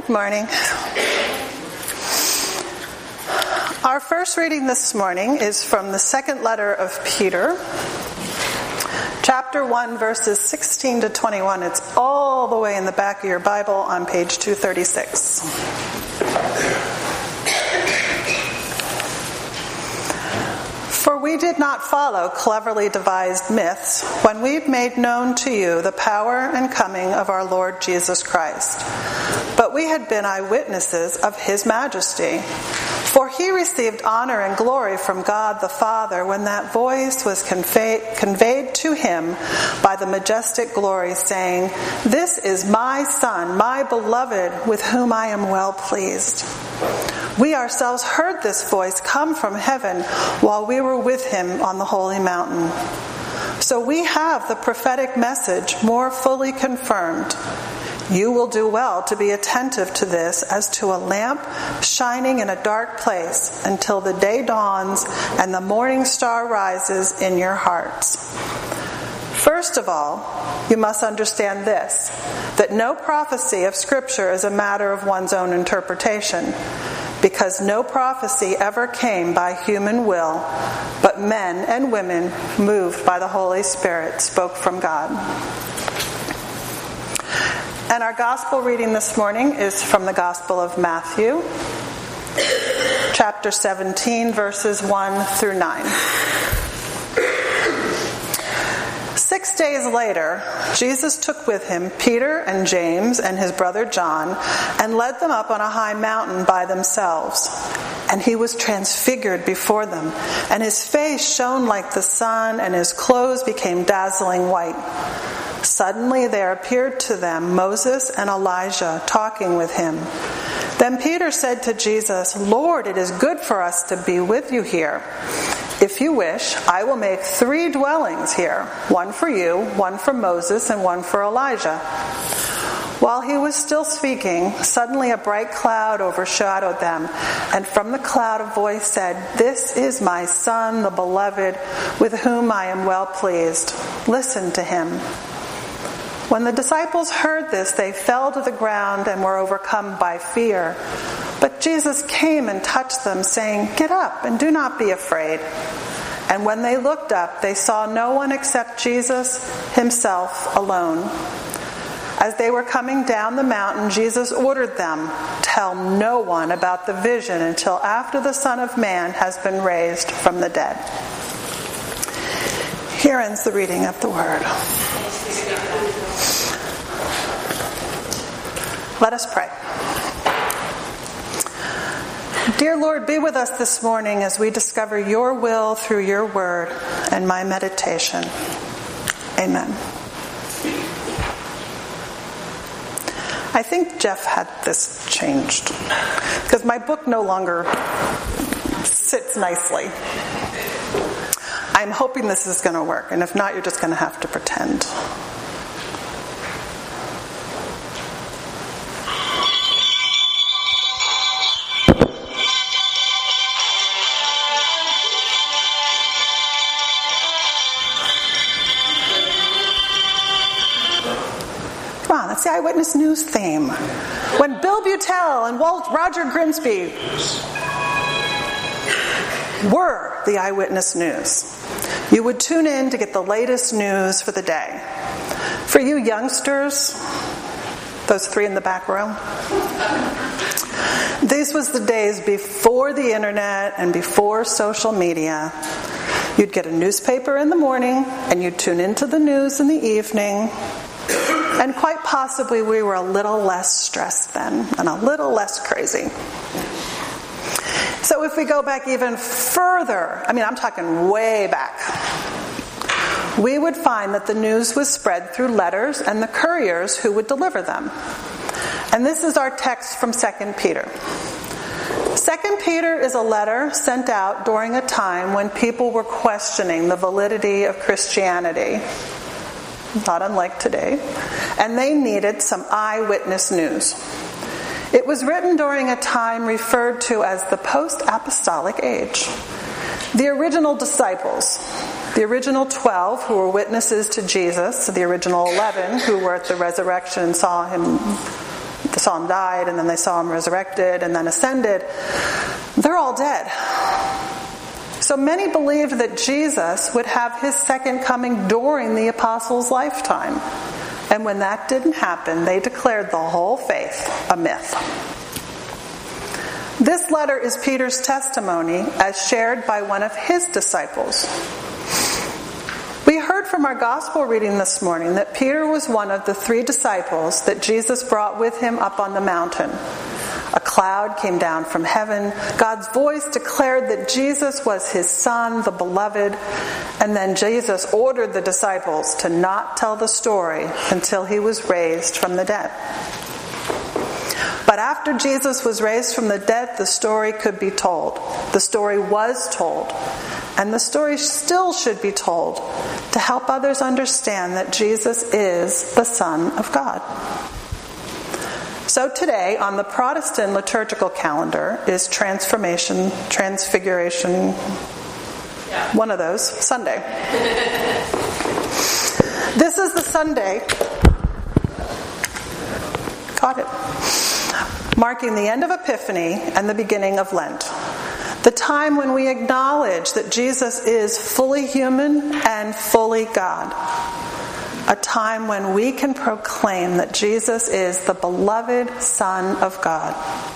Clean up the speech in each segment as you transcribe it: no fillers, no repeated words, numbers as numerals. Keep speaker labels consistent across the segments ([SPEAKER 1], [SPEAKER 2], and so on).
[SPEAKER 1] Good morning. Our first reading this morning is from the second letter of Peter, chapter 1, verses 16 to 21. It's all the way in the back of your Bible on page 236. For we did not follow cleverly devised myths when we made known to you the power and coming of our Lord Jesus Christ. But we had been eyewitnesses of his majesty. For he received honor and glory from God the Father when that voice was conveyed to him by the majestic glory, saying, "This is my Son, my beloved, with whom I am well pleased." We ourselves heard this voice come from heaven while we were with him on the holy mountain. So we have the prophetic message more fully confirmed. You will do well to be attentive to this as to a lamp shining in a dark place until the day dawns and the morning star rises in your hearts. First of all, you must understand this, that no prophecy of Scripture is a matter of one's own interpretation, because no prophecy ever came by human will, but men and women moved by the Holy Spirit spoke from God. And our gospel reading this morning is from the Gospel of Matthew, chapter 17, verses 1 through 9. 6 days later, Jesus took with him Peter and James and his brother John and led them up on a high mountain by themselves. And he was transfigured before them, and his face shone like the sun, and his clothes became dazzling white. Suddenly there appeared to them Moses and Elijah talking with him. Then Peter said to Jesus, "Lord, it is good for us to be with you here. If you wish, I will make 3 dwellings here, one for you, one for Moses, and one for Elijah." While he was still speaking, suddenly a bright cloud overshadowed them, and from the cloud a voice said, "This is my Son, the beloved, with whom I am well pleased. Listen to him." When the disciples heard this, they fell to the ground and were overcome by fear. But Jesus came and touched them, saying, "Get up and do not be afraid." And when they looked up, they saw no one except Jesus himself alone. As they were coming down the mountain, Jesus ordered them, "Tell no one about the vision until after the Son of Man has been raised from the dead." Here ends the reading of the word. Let us pray. Dear Lord, be with us this morning as we discover your will through your word and my meditation. Amen. I think Jeff had this changed because my book no longer sits nicely. I'm hoping this is going to work, and if not, you're just going to have to pretend. Come on, that's the Eyewitness News theme. When Bill Butel and Roger Grimsby were the Eyewitness News, you would tune in to get the latest news for the day. For you youngsters, those 3 in the back row, this was the days before the internet and before social media. You'd get a newspaper in the morning and you'd tune into the news in the evening. And quite possibly we were a little less stressed then and a little less crazy. So if we go back even further, I'm talking way back, we would find that the news was spread through letters and the couriers who would deliver them. And this is our text from 2 Peter. 2 Peter is a letter sent out during a time when people were questioning the validity of Christianity, not unlike today, and they needed some eyewitness news. It was written during a time referred to as the post-apostolic age. The original disciples, the original 12 who were witnesses to Jesus, the original 11 who were at the resurrection and saw him They saw him died, and then they saw him resurrected, and then ascended. They're all dead. So many believed that Jesus would have his second coming during the apostles' lifetime. And when that didn't happen, they declared the whole faith a myth. This letter is Peter's testimony as shared by one of his disciples. We heard from our gospel reading this morning that Peter was one of the 3 disciples that Jesus brought with him up on the mountain. A cloud came down from heaven. God's voice declared that Jesus was his Son, the beloved, and then Jesus ordered the disciples to not tell the story until he was raised from the dead. But after Jesus was raised from the dead, the story could be told. The story was told. And the story still should be told to help others understand that Jesus is the Son of God. So today, on the Protestant liturgical calendar, is Transfiguration, one of those, Sunday. This is the Sunday, got it, marking the end of Epiphany and the beginning of Lent. The time when we acknowledge that Jesus is fully human and fully God. A time when we can proclaim that Jesus is the beloved Son of God.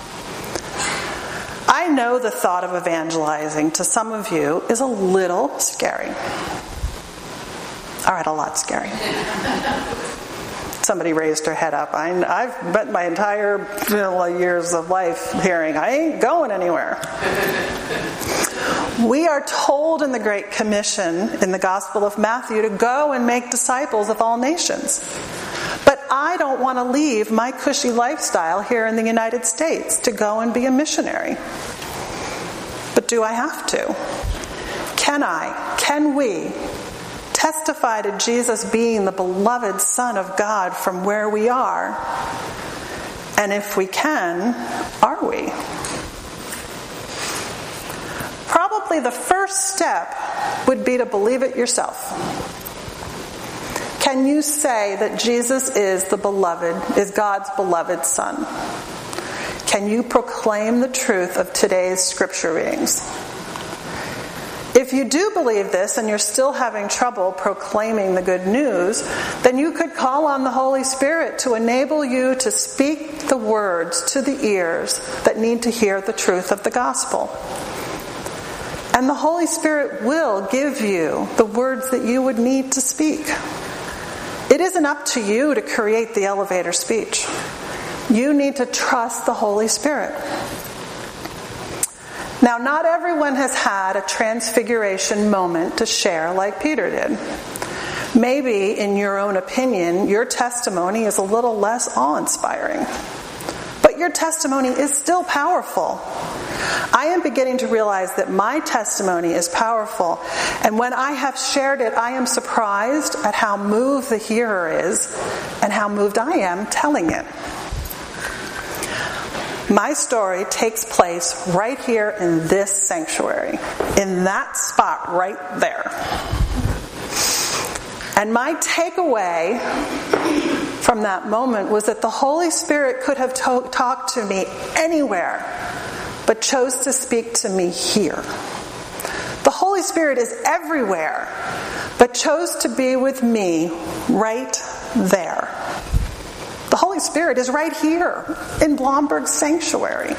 [SPEAKER 1] I know the thought of evangelizing to some of you is a little scary. All right, a lot scary. Somebody raised her head up. I've spent my entire years of life hearing, I ain't going anywhere. We are told in the Great Commission in the Gospel of Matthew to go and make disciples of all nations. But I don't want to leave my cushy lifestyle here in the United States to go and be a missionary. But do I have to? Can we testify to Jesus being the beloved Son of God from where we are? And if we can, are we? Probably the first step would be to believe it yourself. Can you say that Jesus is God's beloved Son? Can you proclaim the truth of today's scripture readings? If you do believe this and you're still having trouble proclaiming the good news, then you could call on the Holy Spirit to enable you to speak the words to the ears that need to hear the truth of the gospel. And the Holy Spirit will give you the words that you would need to speak. It isn't up to you to create the elevator speech. You need to trust the Holy Spirit. Now, not everyone has had a transfiguration moment to share like Peter did. Maybe, in your own opinion, your testimony is a little less awe-inspiring. But your testimony is still powerful. I am beginning to realize that my testimony is powerful, and when I have shared it, I am surprised at how moved the hearer is and how moved I am telling it. My story takes place right here in this sanctuary, in that spot right there. And my takeaway from that moment was that the Holy Spirit could have talked to me anywhere, but chose to speak to me here. The Holy Spirit is everywhere, but chose to be with me right there. The Holy Spirit is right here in Blomberg Sanctuary.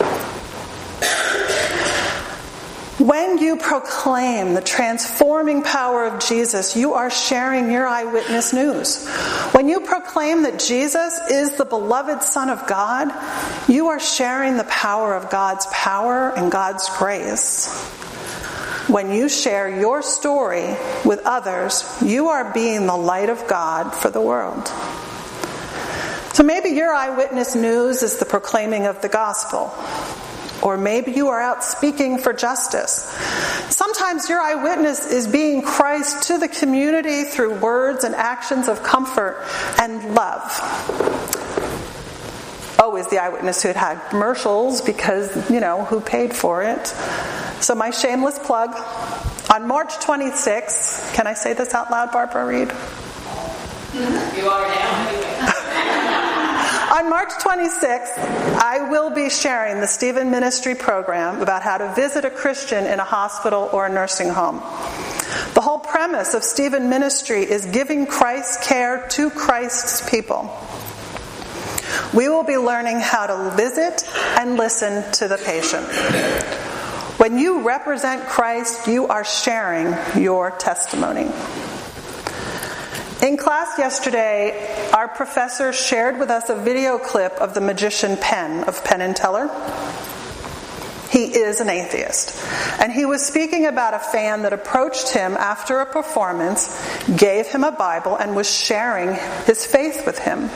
[SPEAKER 1] When you proclaim the transforming power of Jesus, you are sharing your eyewitness news. When you proclaim that Jesus is the beloved Son of God, you are sharing the power of God's power and God's grace. When you share your story with others, you are being the light of God for the world. So maybe your eyewitness news is the proclaiming of the gospel. Or maybe you are out speaking for justice. Sometimes your eyewitness is being Christ to the community through words and actions of comfort and love. Always the eyewitness who had commercials because, who paid for it. So my shameless plug. On March 26th, can I say this out loud, Barbara Reed?
[SPEAKER 2] You are now.
[SPEAKER 1] On March 26th, I will be sharing the Stephen Ministry program about how to visit a Christian in a hospital or a nursing home. The whole premise of Stephen Ministry is giving Christ's care to Christ's people. We will be learning how to visit and listen to the patient. When you represent Christ, you are sharing your testimony. In class yesterday, our professor shared with us a video clip of the magician Penn of Penn and Teller. He is an atheist. And he was speaking about a fan that approached him after a performance, gave him a Bible, and was sharing his faith with him.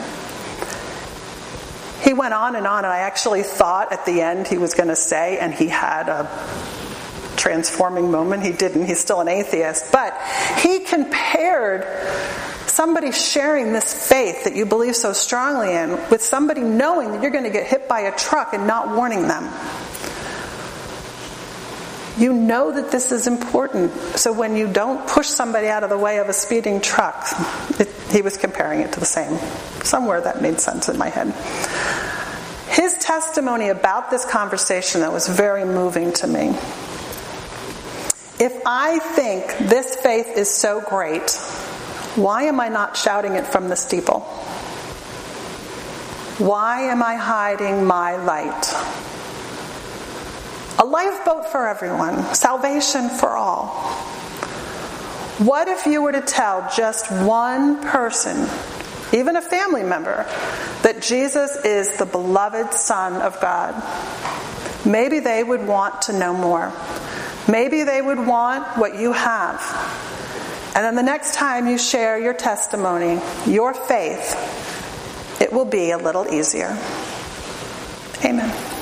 [SPEAKER 1] He went on, and I actually thought at the end he was going to say, and he had a transforming moment. He didn't. He's still an atheist. But he compared somebody sharing this faith that you believe so strongly in with somebody knowing that you're going to get hit by a truck and not warning them. You know that this is important. So when you don't push somebody out of the way of a speeding truck, he was comparing it to the same. Somewhere that made sense in my head. His testimony about this conversation that was very moving to me. If I think this faith is so great, why am I not shouting it from the steeple? Why am I hiding my light? A lifeboat for everyone, salvation for all. What if you were to tell just one person, even a family member, that Jesus is the beloved Son of God? Maybe they would want to know more. Maybe they would want what you have. And then the next time you share your testimony, your faith, it will be a little easier. Amen.